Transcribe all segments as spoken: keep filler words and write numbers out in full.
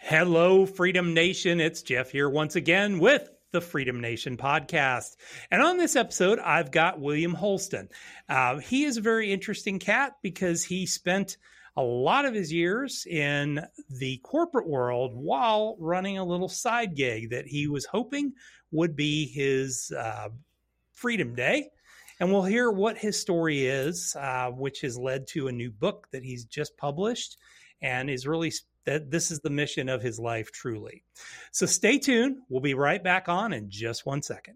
Hello, Freedom Nation. It's Jeff here once again with the Freedom Nation podcast. And on this episode, I've got William Holston. Uh, he is a very interesting cat because he spent a lot of his years in the corporate world while running a little side gig that he was hoping would be his uh, Freedom Day. And we'll hear what his story is, uh, which has led to a new book that he's just published and is really that this is the mission of his life, truly. So stay tuned. We'll be right back on in just one second.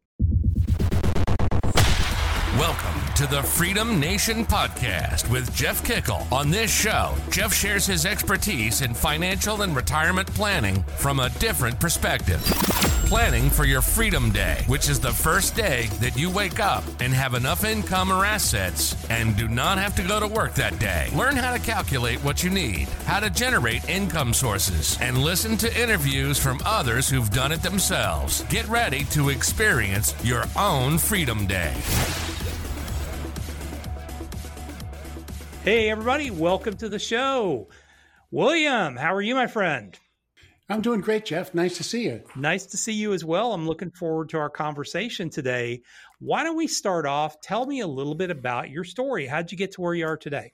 Welcome to the Freedom Nation podcast with Jeff Kickle. On this show, Jeff shares his expertise in financial and retirement planning from a different perspective. Planning for your Freedom Day, which is the first day that you wake up and have enough income or assets and do not have to go to work that day. Learn how to calculate what you need, how to generate income sources, and listen to interviews from others who've done it themselves. Get ready to experience your own Freedom Day. Hey, everybody. Welcome to the show. William, how are you, my friend? I'm doing great, Jeff. Nice to see you. Nice to see you as well. I'm looking forward to our conversation today. Why don't we start off? Tell me a little bit about your story. How'd you get to where you are today?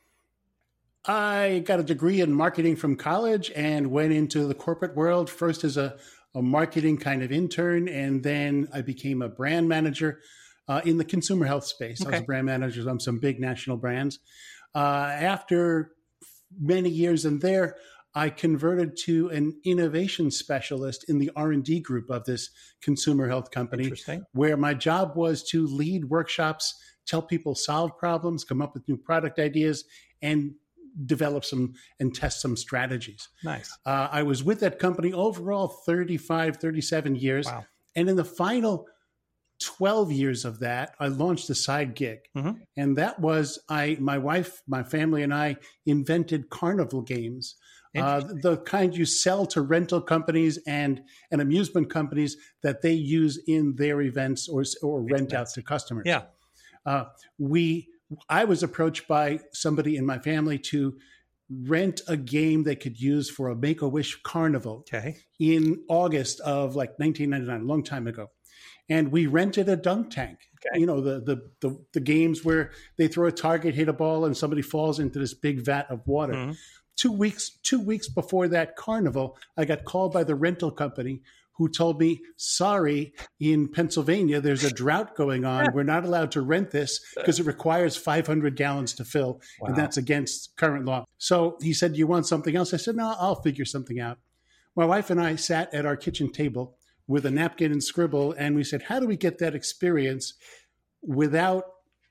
I got a degree in marketing from college and went into the corporate world, first as a, a marketing kind of intern, and then I became a brand manager uh, in the consumer health space. Okay. I was a brand manager on some big national brands. Uh, after many years in there, I converted to an innovation specialist in the R and D group of this consumer health company, where my job was to lead workshops, tell people solve problems, come up with new product ideas, and develop some and test some strategies. Nice. Uh, I was with that company overall thirty-five, thirty-seven years. Wow. And in the final twelve years of that, I launched a side gig. Mm-hmm. And that was, I, my wife, my family, and I invented carnival games. Uh, the kind you sell to rental companies and, and amusement companies that they use in their events or or rent out to customers. Yeah, uh, we. I was approached by somebody in my family to rent a game they could use for a Make-A-Wish carnival. Okay. In August of like nineteen ninety-nine, a long time ago, and we rented a dunk tank. Okay. You know, the, the the the games where they throw a target, hit a ball, and somebody falls into this big vat of water. Mm-hmm. Two weeks, two weeks before that carnival, I got called by the rental company who told me, sorry, in Pennsylvania, there's a drought going on. We're not allowed to rent this because it requires five hundred gallons to fill. Wow. And that's against current law. So he said, do you want something else? I said, no, I'll figure something out. My wife and I sat at our kitchen table with a napkin and scribble, and we said, how do we get that experience without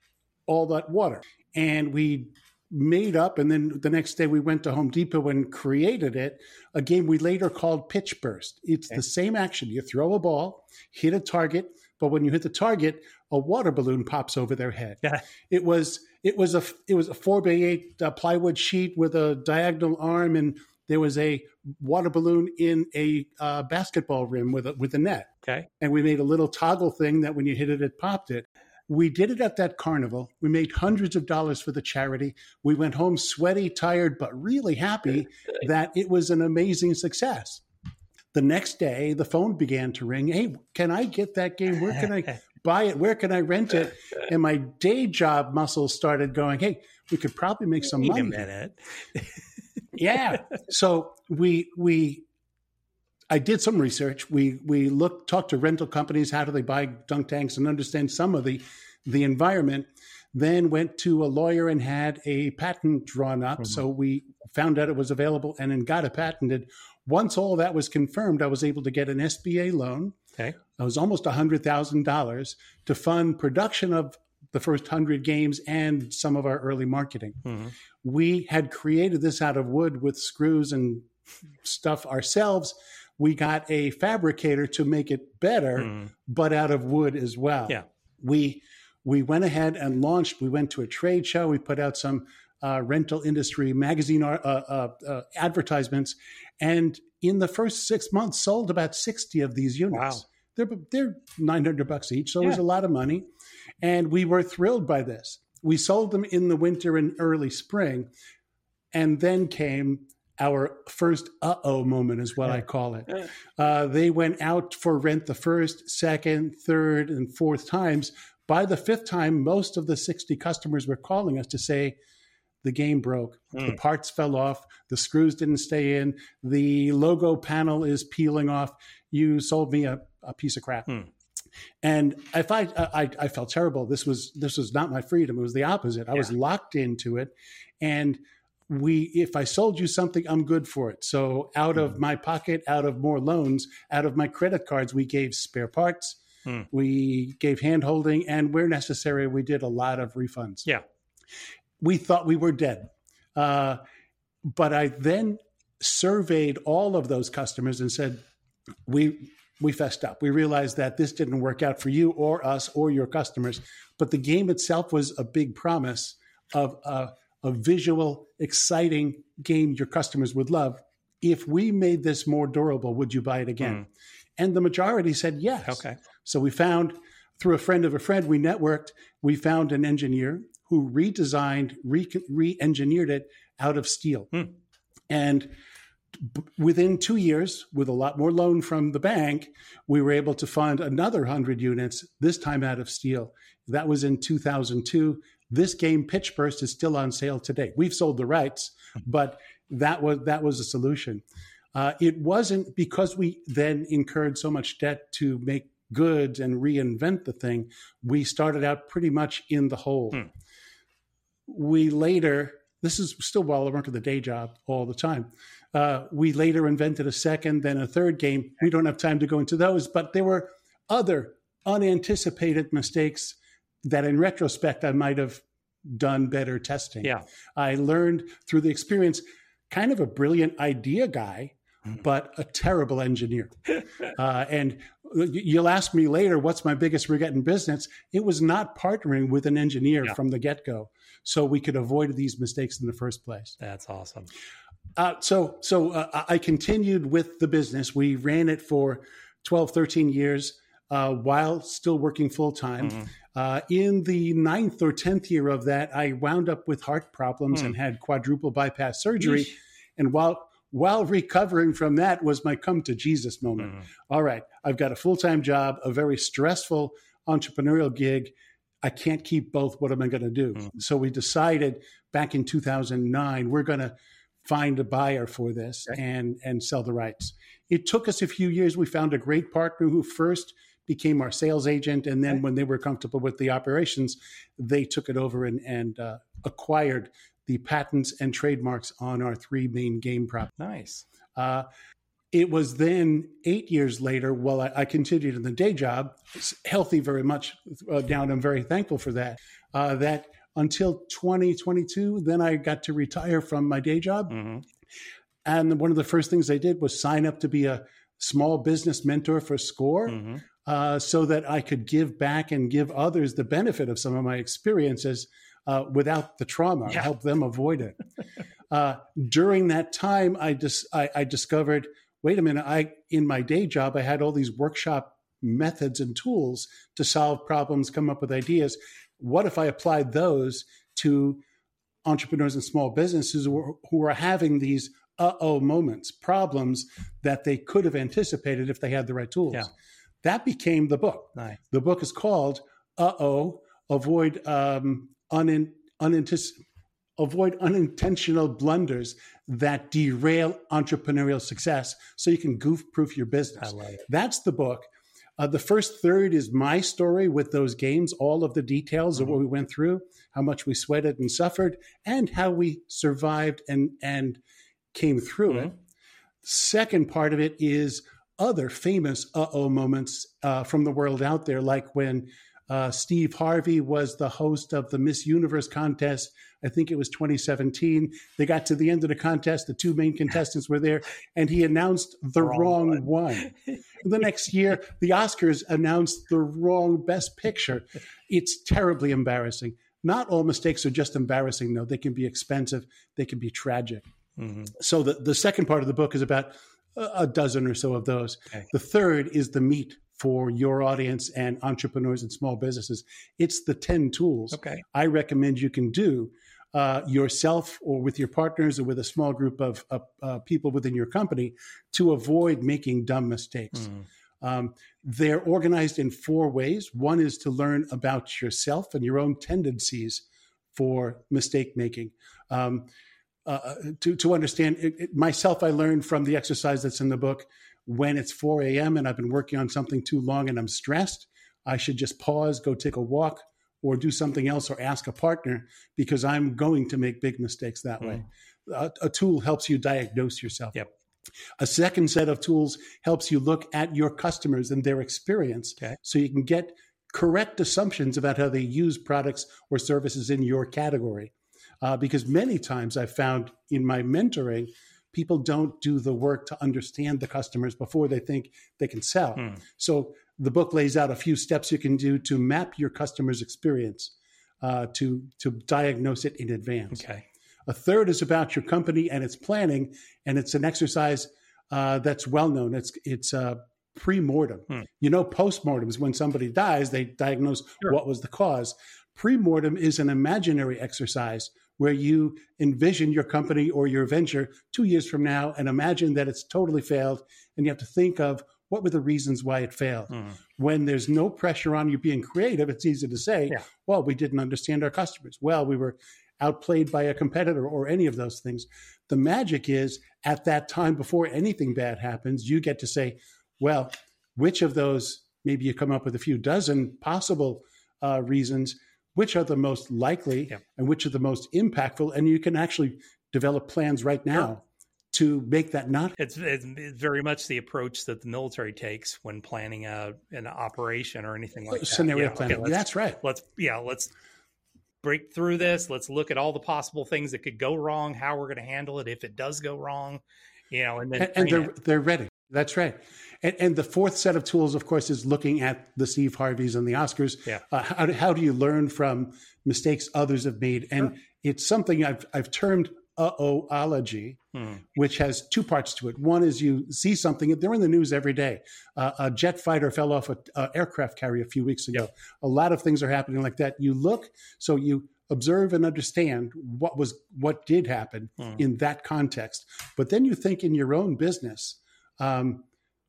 all that water? And we made up, and then the next day we went to Home Depot and created it, a game we later called Pitch Burst. It's okay. The same action. You throw a ball, hit a target, but when you hit the target, a water balloon pops over their head. Yeah. It was it was a it was a four by eight uh, plywood sheet with a diagonal arm, and there was a water balloon in a uh, basketball rim with a, with a net. Okay. And we made a little toggle thing that when you hit it, it popped it. We did it at that carnival. We made hundreds of dollars for the charity. We went home sweaty, tired, but really happy that it was an amazing success. The next day, the phone began to ring. Hey, can I get that game? Where can I buy it? Where can I rent it? And my day job muscles started going, hey, we could probably make some Wait money. a minute. Yeah. So we we I did some research. We we looked, talked to rental companies. How do they buy dunk tanks and understand some of the the environment? Then went to a lawyer and had a patent drawn up. Mm-hmm. So we found out it was available and then got it patented. Once all that was confirmed, I was able to get an S B A loan. Okay. It was almost one hundred thousand dollars to fund production of the first one hundred games and some of our early marketing. Mm-hmm. We had created this out of wood with screws and stuff ourselves. We got a fabricator to make it better, mm. but out of wood as well. Yeah. We we went ahead and launched. We went to a trade show. We put out some uh, rental industry magazine uh, uh, uh, advertisements, and in the first six months, sold about sixty of these units. Wow. They're they're nine hundred bucks each, so yeah. it was a lot of money, and we were thrilled by this. We sold them in the winter and early spring, and then came our first uh-oh moment is what I call it. Uh, they went out for rent the first, second, third, and fourth times. By the fifth time, most of the sixty customers were calling us to say, the game broke. Mm. The parts fell off. The screws didn't stay in. The logo panel is peeling off. You sold me a, a piece of crap. Mm. And if I, I, I felt terrible. This was this was not my freedom. It was the opposite. I yeah. was locked into it. And we, if I sold you something, I'm good for it. So out mm. of my pocket, out of more loans, out of my credit cards, we gave spare parts. Mm. We gave hand holding, and where necessary, we did a lot of refunds. Yeah. We thought we were dead. Uh, but I then surveyed all of those customers and said, we we fessed up. We realized that this didn't work out for you or us or your customers. But the game itself was a big promise of a, a visual, exciting game your customers would love. If we made this more durable, would you buy it again? Mm. And the majority said yes. Okay. So we found, through a friend of a friend, we networked, we found an engineer who redesigned, re- re-engineered it out of steel. Hmm. And b- within two years, with a lot more loan from the bank, we were able to fund another one hundred units, this time out of steel. That was in two thousand two. This game, Pitch Burst, is still on sale today. We've sold the rights, but that was that was a solution. Uh, it wasn't because we then incurred so much debt to make goods and reinvent the thing. We started out pretty much in the hole. Hmm. We later, this is still while I worked at the day job all the time, uh, we later invented a second, then a third game. We don't have time to go into those, but there were other unanticipated mistakes that in retrospect I might have done better testing. Yeah. I learned through the experience, kind of a brilliant idea guy, but a terrible engineer. Uh, and you'll ask me later, what's my biggest regret in business? It was not partnering with an engineer yeah. from the get-go, so we could avoid these mistakes in the first place. That's awesome. Uh, so so uh, I continued with the business. We ran it for twelve, thirteen years uh, while still working full-time. Mm-hmm. Uh, in the ninth or tenth year of that, I wound up with heart problems mm. and had quadruple bypass surgery. Yeesh. And while while recovering from that was my come to Jesus moment. Mm. All right, I've got a full-time job, a very stressful entrepreneurial gig. I can't keep both. What am I going to do? Mm. So we decided back in two thousand nine, we're going to find a buyer for this okay. and, and sell the rights. It took us a few years. We found a great partner who first became our sales agent. And then okay. when they were comfortable with the operations, they took it over and, and uh, acquired the patents and trademarks on our three main game properties. Nice. Uh, it was then eight years later, while I, I continued in the day job, healthy very much uh, down. I'm very thankful for that, uh, that until twenty twenty-two, then I got to retire from my day job. Mm-hmm. And one of the first things I did was sign up to be a small business mentor for SCORE, mm-hmm. uh, so that I could give back and give others the benefit of some of my experiences uh, without the trauma, yeah. help them avoid it. uh, during that time, I, dis- I, I discovered, wait a minute, I in my day job, I had all these workshop methods and tools to solve problems, come up with ideas. What if I applied those to entrepreneurs and small businesses who are, who are having these uh-oh moments, problems that they could have anticipated if they had the right tools? Yeah. That became the book. Nice. The book is called Uh-oh, Avoid um, unin- Unantis- Avoid Unintentional Blunders That Derail Entrepreneurial Success, so you can goof-proof your business. I love it. That's the book. Uh, the first third is my story with those games, all of the details mm-hmm. of what we went through, how much we sweated and suffered, and how we survived and, and came through mm-hmm. it. Second part of it is other famous uh-oh moments uh, from the world out there, like when uh, Steve Harvey was the host of the Miss Universe contest. I think it was twenty seventeen. They got to the end of the contest. The two main contestants were there, and he announced the wrong, wrong one. one. The next year, the Oscars announced the wrong Best Picture. It's terribly embarrassing. Not all mistakes are just embarrassing, though. They can be expensive. They can be tragic. Mm-hmm. So the, the second part of the book is about a, a dozen or so of those. Okay. The third is the meat for your audience and entrepreneurs and small businesses. It's the ten tools okay. I recommend you can do uh, yourself or with your partners or with a small group of uh, uh, people within your company to avoid making dumb mistakes. Mm. Um, they're organized in four ways. One is to learn about yourself and your own tendencies for mistake making. Um, uh, to, to understand it, it, myself, I learned from the exercise that's in the book. When it's four a.m. and I've been working on something too long and I'm stressed, I should just pause, go take a walk, or do something else, or ask a partner, because I'm going to make big mistakes that mm. way. A, a tool helps you diagnose yourself. Yep. A second set of tools helps you look at your customers and their experience, okay, so you can get correct assumptions about how they use products or services in your category. Uh, because many times I've found in my mentoring, people don't do the work to understand the customers before they think they can sell. Hmm. So the book lays out a few steps you can do to map your customer's experience, uh, to, to diagnose it in advance. Okay. A third is about your company and its planning, and it's an exercise uh, that's well known. It's it's uh, pre-mortem. Hmm. You know, post-mortem is when somebody dies, they diagnose sure. what was the cause. Pre-mortem is an imaginary exercise where you envision your company or your venture two years from now and imagine that it's totally failed, and you have to think of what were the reasons why it failed. Hmm. When there's no pressure on you being creative, it's easy to say, yeah. well, we didn't understand our customers. Well, we were outplayed by a competitor, or any of those things. The magic is at that time, before anything bad happens, you get to say, well, which of those, maybe you come up with a few dozen possible uh, reasons, which are the most likely yeah. and which are the most impactful. And you can actually develop plans right now yeah. to make that not. It's, it's very much the approach that the military takes when planning a, an operation or anything like that. Scenario yeah, planning. Okay, That's right. Let's, yeah, let's break through this. Let's look at all the possible things that could go wrong, how we're going to handle it if it does go wrong, you know, and then and, and they're it. they're ready. That's right. And, and the fourth set of tools, of course, is looking at the Steve Harveys and the Oscars. Yeah. Uh, how do, how do you learn from mistakes others have made? And sure. it's something I've I've termed uh-oh-ology, hmm. which has two parts to it. One is you see something, they're in the news every day. Uh, a jet fighter fell off an aircraft carrier a few weeks ago. Yep. A lot of things are happening like that. You look, so you observe and understand what was what did happen hmm. in that context. But then you think in your own business, um,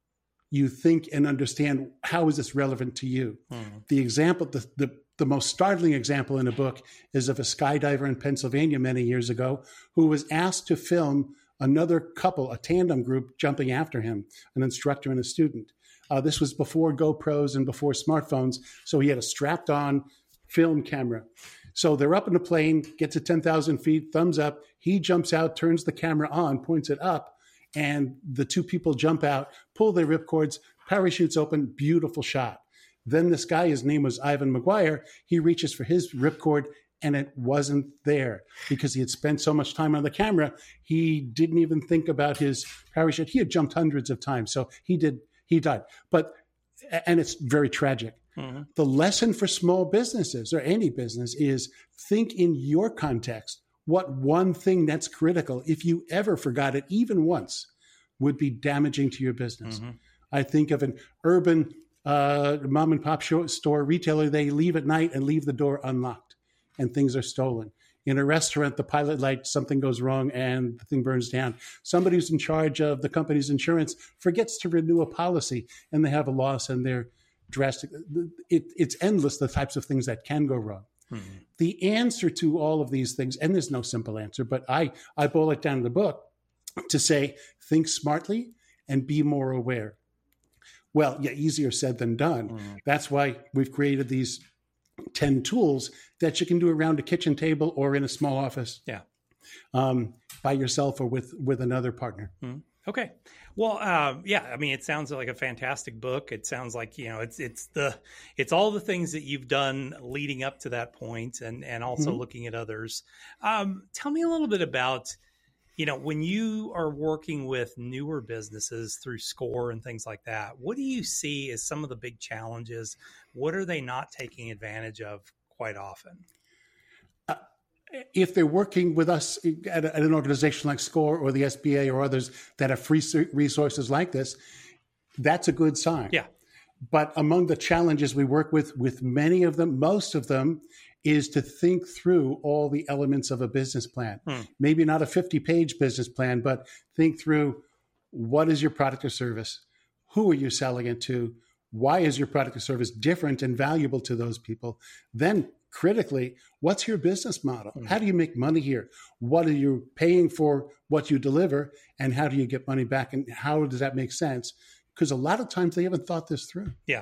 you think and understand, how is this relevant to you? Hmm. The example, the, the The most startling example in the book is of a skydiver in Pennsylvania many years ago who was asked to film another couple, a tandem group, jumping after him, an instructor and a student. Uh, this was before GoPros and before smartphones, so he had a strapped-on film camera. So they're up in the plane, get to ten thousand feet, thumbs up. He jumps out, turns the camera on, points it up, and the two people jump out, pull their ripcords, parachutes open, beautiful shot. Then this guy, his name was Ivan McGuire, he reaches for his ripcord and it wasn't there because he had spent so much time on the camera. He didn't even think about his parachute. He had jumped hundreds of times. So he did, he died. But, and it's very tragic. Mm-hmm. The lesson for small businesses or any business is think in your context, what one thing that's critical, if you ever forgot it, even once, would be damaging to your business. Mm-hmm. I think of an urban Uh, mom and pop store retailer, they leave at night and leave the door unlocked and things are stolen. In a restaurant, the pilot light, something goes wrong and the thing burns down. Somebody who's in charge of the company's insurance forgets to renew a policy and they have a loss and they're drastic. It, it's endless, the types of things that can go wrong. Mm-hmm. The answer to all of these things, and there's no simple answer, but I, I boil it down in the book to say, think smartly and be more aware. Well, yeah, easier said than done. Mm. That's why we've created these ten tools that you can do around a kitchen table or in a small office. Yeah, um, by yourself or with with another partner. Mm. Okay. Well, uh, yeah. I mean, it sounds like a fantastic book. It sounds like, you know, it's it's the it's all the things that you've done leading up to that point, and and also mm-hmm. looking at others. Um, tell me a little bit about, you know, when you are working with newer businesses through SCORE and things like that, what do you see as some of the big challenges? What are they not taking advantage of quite often? Uh, if they're working with us at, a, at an organization like SCORE or the S B A or others that have free resources like this, that's a good sign. Yeah. But among the challenges we work with, with many of them, most of them, is to think through all the elements of a business plan. Hmm. Maybe not a fifty-page business plan, but think through what is your product or service? Who are you selling it to? Why is your product or service different and valuable to those people? Then critically, what's your business model? Mm-hmm. How do you make money here? What are you paying for what you deliver? And how do you get money back? And how does that make sense? Because a lot of times they haven't thought this through. Yeah.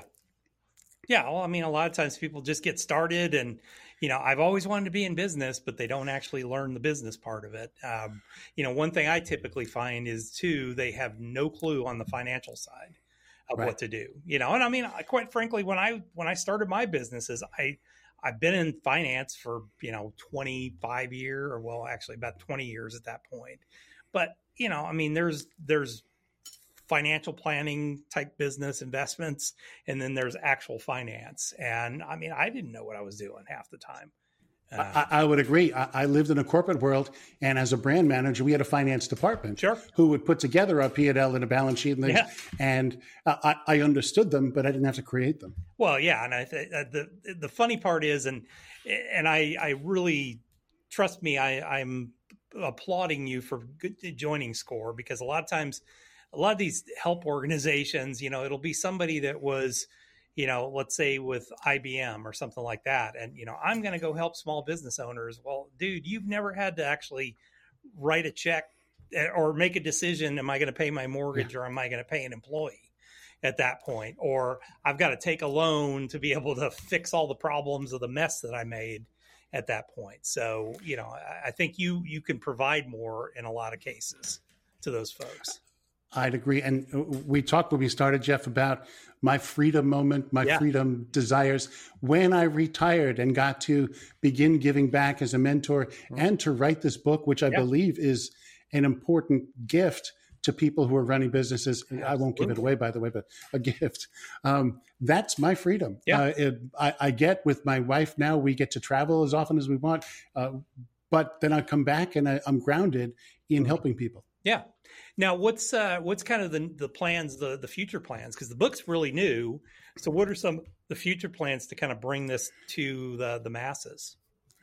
Yeah. Well, I mean, a lot of times people just get started and, you know, I've always wanted to be in business, but they don't actually learn the business part of it. Um, you know, one thing I typically find is too, they have no clue on the financial side of right. what to do, you know? And I mean, quite frankly, when I, when I started my businesses, I, I've been in finance for, you know, twenty-five years or well, actually about twenty years at that point. But, you know, I mean, there's, there's financial planning type business investments, and then there's actual finance. And I mean, I didn't know what I was doing half the time. Uh, I, I would agree. I, I lived in a corporate world, and as a brand manager, we had a finance department sure. who would put together a P and L and a balance sheet and things. Yeah. And uh, I, I understood them, but I didn't have to create them. Well, yeah, and I th- the the funny part is, and and I I really trust me, I I'm applauding you for good, joining SCORE, because a lot of times, a lot of these help organizations, you know, it'll be somebody that was, you know, let's say with I B M or something like that. And, you know, I'm going to go help small business owners. Well, dude, you've never had to actually write a check or make a decision. Am I going to pay my mortgage yeah. or am I going to pay an employee at that point? Or I've got to take a loan to be able to fix all the problems of the mess that I made at that point. So, you know, I think you, you can provide more in a lot of cases to those folks. I'd agree. And we talked when we started, Jeff, about my freedom moment, my yeah. freedom desires. When I retired and got to begin giving back as a mentor mm-hmm. and to write this book, which I yeah. believe is an important gift to people who are running businesses. Absolutely. I won't give it away, by the way, but a gift. Um, that's my freedom. Yeah. Uh, it, I, I get with my wife now, we get to travel as often as we want. Uh, but then I come back and I, I'm grounded in mm-hmm. helping people. Yeah. Now, what's uh, what's kind of the the plans, the the future plans? Because the book's really new. So, what are some of the future plans to kind of bring this to the the masses?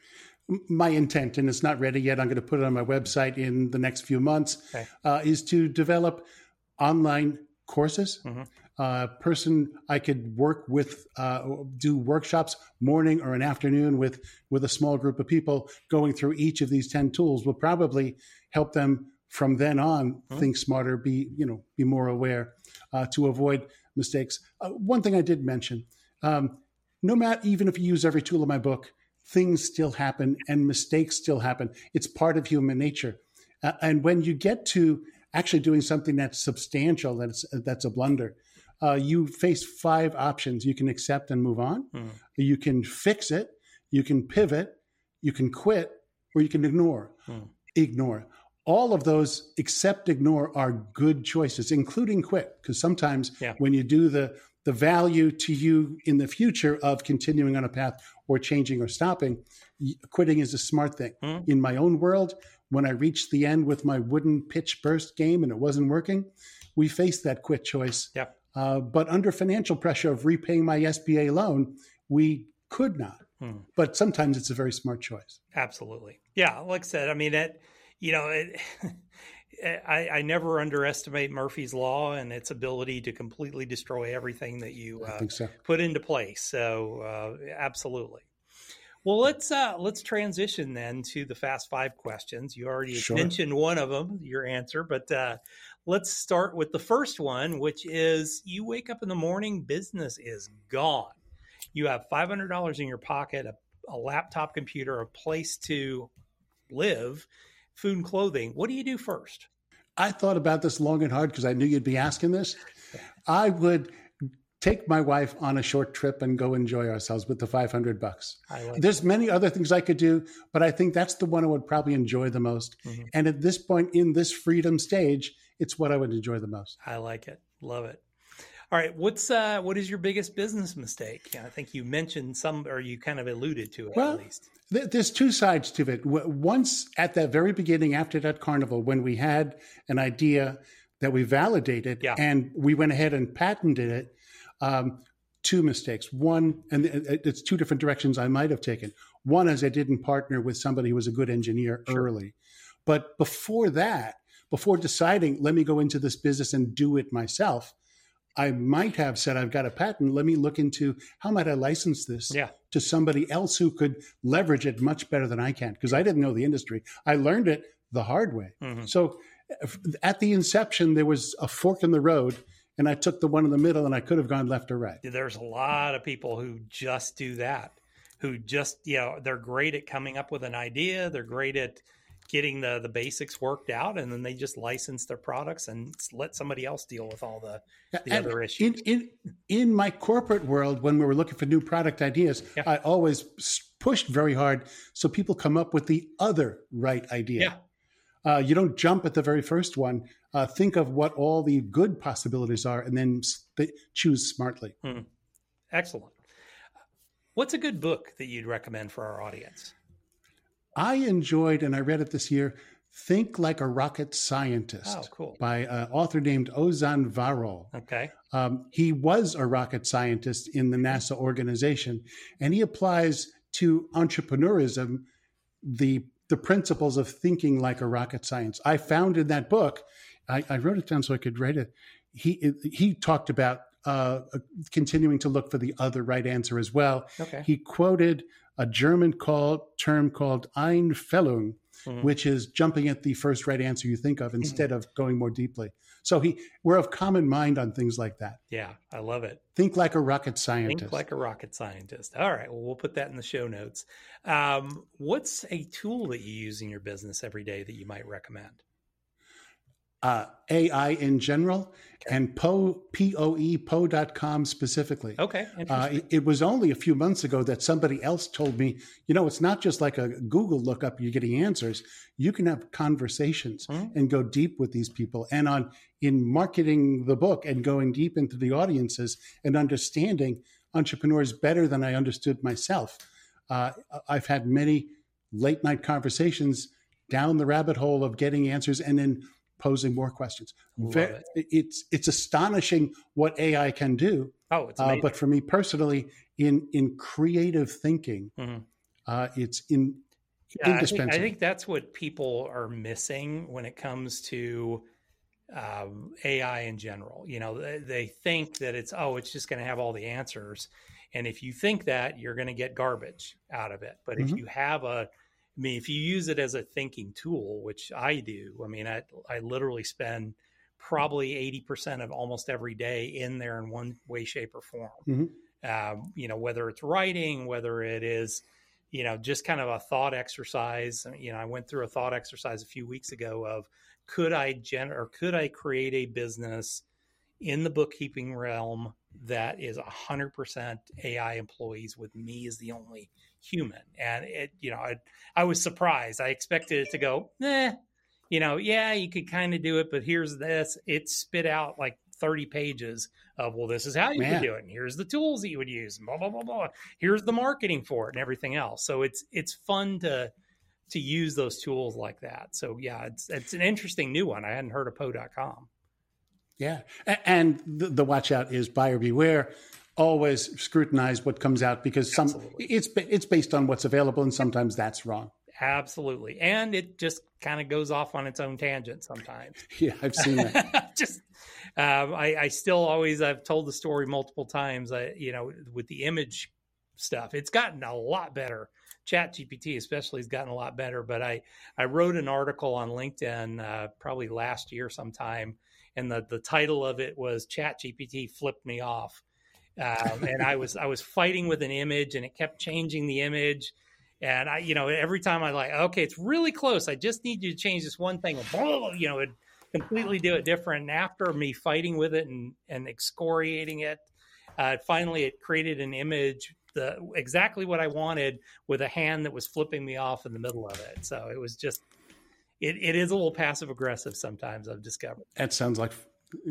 My intent, and it's not ready yet, I'm going to put it on my website in the next few months, okay. uh, is to develop online courses. Mm-hmm. Uh, person I could work with, uh, do workshops morning or an afternoon with with a small group of people going through each of these ten tools will probably help them from then on, mm-hmm. think smarter, be, you know, be more aware, uh, to avoid mistakes. Uh, one thing I did mention, um, no matter, even if you use every tool in my book, things still happen and mistakes still happen. It's part of human nature. Uh, and when you get to actually doing something that's substantial, that's, that's a blunder, uh, you face five options. You can accept and move on. Mm-hmm. You can fix it. You can pivot. You can quit, or you can ignore. Mm-hmm. Ignore. All of those, accept, ignore, are good choices, including quit. Because sometimes yeah. when you do the the value to you in the future of continuing on a path or changing or stopping, quitting is a smart thing. Mm. In my own world, when I reached the end with my wooden pitch burst game and it wasn't working, we faced that quit choice. Yep. Uh, but under financial pressure of repaying my S B A loan, we could not. Mm. But sometimes it's a very smart choice. Absolutely. Yeah. Like I said, I mean, it, you know, it, I, I never underestimate Murphy's Law and its ability to completely destroy everything that you uh, so. put into place. So uh, absolutely. Well, let's uh, let's transition then to the Fast Five questions. You already sure. mentioned one of them, your answer, but uh, let's start with the first one, which is you wake up in the morning, business is gone. You have five hundred dollars in your pocket, a, a laptop computer, a place to live, food and clothing. What do you do first? I thought about this long and hard because I knew you'd be asking this. I would take my wife on a short trip and go enjoy ourselves with the five hundred bucks. Like There's that. many other things I could do, but I think that's the one I would probably enjoy the most. Mm-hmm. And at this point in this freedom stage, it's what I would enjoy the most. I like it. Love it. All right. What's uh, what is your biggest business mistake? I think you mentioned some, or you kind of alluded to it well, at least. Th- there's two sides to it. Once at that very beginning, after that carnival, when we had an idea that we validated yeah. and we went ahead and patented it, um, two mistakes. One, and it's two different directions I might have taken. One is I didn't partner with somebody who was a good engineer sure. early. But before that, before deciding, let me go into this business and do it myself, I might have said, I've got a patent. Let me look into how might I license this yeah. to somebody else who could leverage it much better than I can, because I didn't know the industry. I learned it the hard way. Mm-hmm. So at the inception, there was a fork in the road, and I took the one in the middle, and I could have gone left or right. There's a lot of people who just do that, who just, you know, they're great at coming up with an idea. They're great at getting the, the basics worked out, and then they just license their products and let somebody else deal with all the, the and other issues. In, in, in my corporate world, when we were looking for new product ideas, yeah. I always pushed very hard so people come up with the other right idea. Yeah. Uh, you don't jump at the very first one. Uh, think of what all the good possibilities are, and then st- choose smartly. Hmm. Excellent. What's a good book that you'd recommend for our audience? I enjoyed, and I read it this year, Think Like a Rocket Scientist oh, cool. by an author named Ozan Varol. Okay. Um, he was a rocket scientist in the NASA organization, and he applies to entrepreneurism the the principles of thinking like a rocket science. I found in that book, I, I wrote it down so I could write it, he, he talked about uh, continuing to look for the other right answer as well. Okay. He quoted a German called, term called Einfällung, mm-hmm. which is jumping at the first right answer you think of instead mm-hmm. of going more deeply. So he, we're of common mind on things like that. Yeah, I love it. Think like a rocket scientist. Think like a rocket scientist. All right, well, we'll put that in the show notes. Um, what's a tool that you use in your business every day that you might recommend? Uh, A I in general, okay. and Poe, P O E, Poe dot com specifically. Okay, uh, it, it was only a few months ago that somebody else told me, you know, it's not just like a Google lookup, you're getting answers. You can have conversations mm-hmm. and go deep with these people. And on in marketing the book and going deep into the audiences and understanding entrepreneurs better than I understood myself. Uh, I've had many late night conversations down the rabbit hole of getting answers and then posing more questions. Very, it. It's it's astonishing what A I can do. Oh, it's amazing. Uh, but for me personally, in in creative thinking, mm-hmm. uh, it's in yeah, indispensable. I think, I think that's what people are missing when it comes to um, A I in general. You know, they, they think that it's oh, it's just going to have all the answers, and if you think that, you're going to get garbage out of it. But mm-hmm. if you have a I mean, if you use it as a thinking tool, which I do, I mean, I, I literally spend probably eighty percent of almost every day in there in one way, shape, or form. Mm-hmm. Um, you know, whether it's writing, whether it is, you know, just kind of a thought exercise. You know, I went through a thought exercise a few weeks ago of could I gen or could I create a business in the bookkeeping realm that is one hundred percent A I employees with me as the only human. And it, you know, I, I was surprised. I expected it to go, eh, you know, yeah, you could kind of do it, but here's this. It spit out like thirty pages of, well, this is how you Man. would do it. And here's the tools that you would use, blah, blah, blah, blah. Here's the marketing for it and everything else. So it's, it's fun to, to use those tools like that. So yeah, it's, it's an interesting new one. I hadn't heard of Poe dot com. Yeah. And the, the watch out is buyer beware. Always scrutinize what comes out because some Absolutely. it's it's based on what's available and sometimes that's wrong. Absolutely. And it just kind of goes off on its own tangent sometimes. Yeah, I've seen that. just um, I, I still always I've told the story multiple times. I, you know, with the image stuff, it's gotten a lot better. ChatGPT especially has gotten a lot better. But I I wrote an article on LinkedIn uh, probably last year sometime, and the the title of it was ChatGPT flipped me off. Um, and I was I was fighting with an image, and it kept changing the image. And I, you know, every time I like, okay, it's really close. I just need you to change this one thing. You know, it completely do it different. And after me fighting with it and and excoriating it, uh, finally it created an image, the exactly what I wanted, with a hand that was flipping me off in the middle of it. So it was just, it it is a little passive aggressive sometimes. I've discovered. That sounds like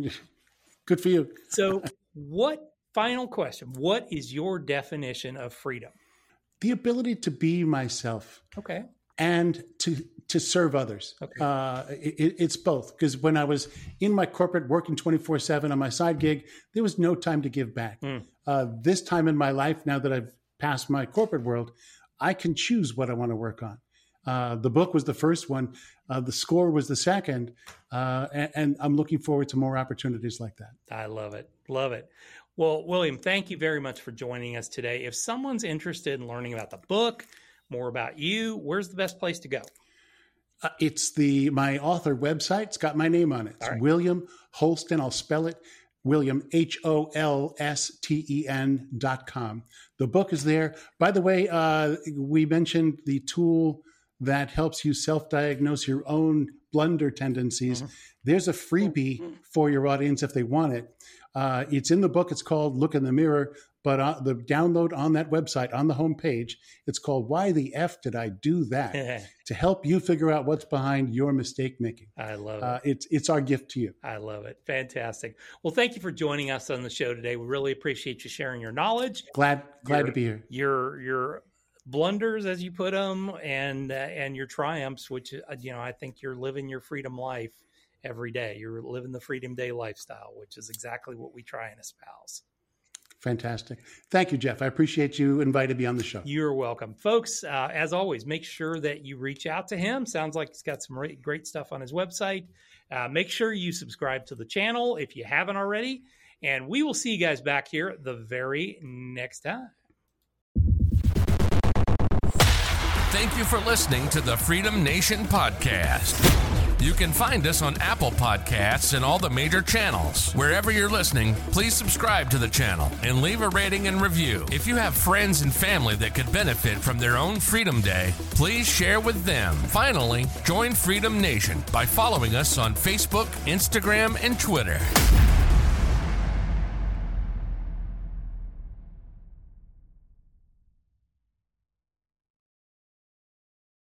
good for you. So what? Final question. What is your definition of freedom? The ability to be myself. Okay. And to to serve others. Okay. Uh, it, it's both. Because when I was in my corporate working twenty-four seven on my side gig, there was no time to give back. Mm. Uh, this time in my life, now that I've passed my corporate world, I can choose what I want to work on. Uh, the book was the first one. Uh, the score was the second. Uh, and, and I'm looking forward to more opportunities like that. I love it. Love it. Well, William, thank you very much for joining us today. If someone's interested in learning about the book, more about you, where's the best place to go? Uh, it's the my author website. It's got my name on it. It's right. William Holsten. I'll spell it. William, H O L S T E N dot com. The book is there. By the way, uh, we mentioned the tool that helps you self-diagnose your own blunder tendencies. Mm-hmm. There's a freebie mm-hmm. for your audience if they want it. Uh, it's in the book. It's called Look in the Mirror, but uh, the download on that website, on the homepage, it's called Why the F Did I Do That? To help you figure out what's behind your mistake making. I love it. Uh, it's, it's our gift to you. I love it. Fantastic. Well, thank you for joining us on the show today. We really appreciate you sharing your knowledge. Glad, glad your, to be here. Your, your blunders, as you put them, and, uh, and your triumphs, which, uh, you know, I think you're living your freedom life every day. You're living the Freedom Day lifestyle, which is exactly what we try and espouse. Fantastic. Thank you, Jeff. I appreciate you inviting me on the show. You're welcome. Folks, uh, as always, make sure that you reach out to him. Sounds like he's got some great stuff on his website. Uh, make sure you subscribe to the channel if you haven't already. And we will see you guys back here the very next time. Thank you for listening to the Freedom Nation Podcast. You can find us on Apple Podcasts and all the major channels. Wherever you're listening, please subscribe to the channel and leave a rating and review. If you have friends and family that could benefit from their own Freedom Day, please share with them. Finally, join Freedom Nation by following us on Facebook, Instagram, and Twitter.